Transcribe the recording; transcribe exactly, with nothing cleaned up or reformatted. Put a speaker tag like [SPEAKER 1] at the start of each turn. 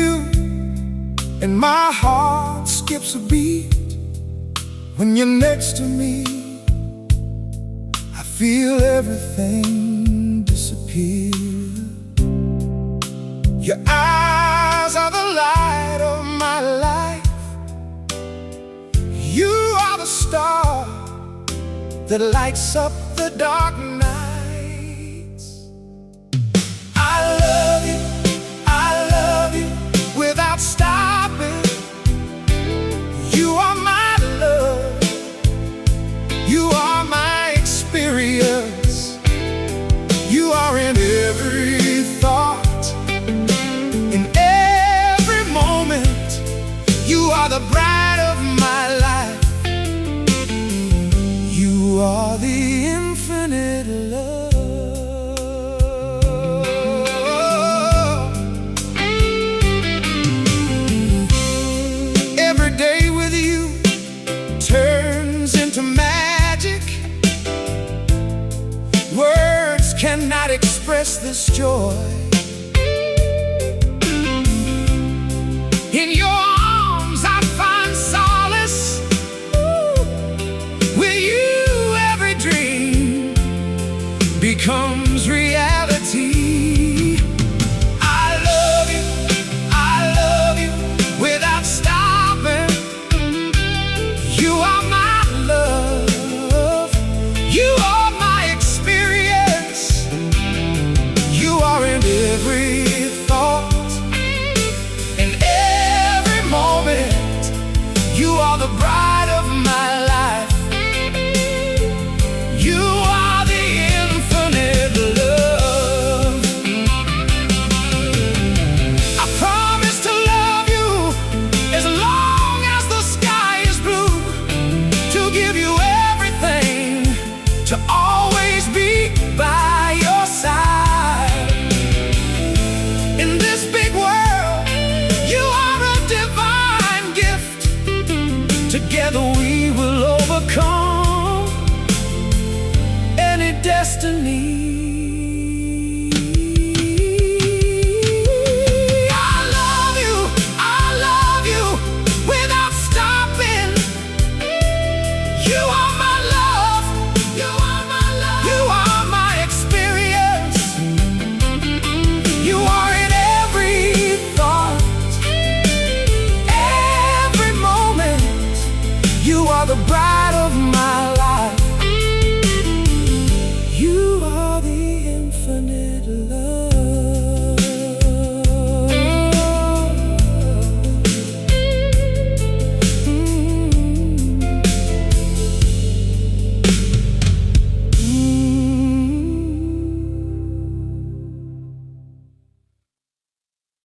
[SPEAKER 1] you, and my heart skips a beat. When you're next to me, I feel everything disappear. Your eyes are the light of my life. You are the star that lights up the dark nights. I love you, I love you without stopping. You are my love, you are my experience. You are in every thought, in every moment. You are the bride of my life. You are the infinite love. Every day with you turns into magic. Words cannot express this joy. In your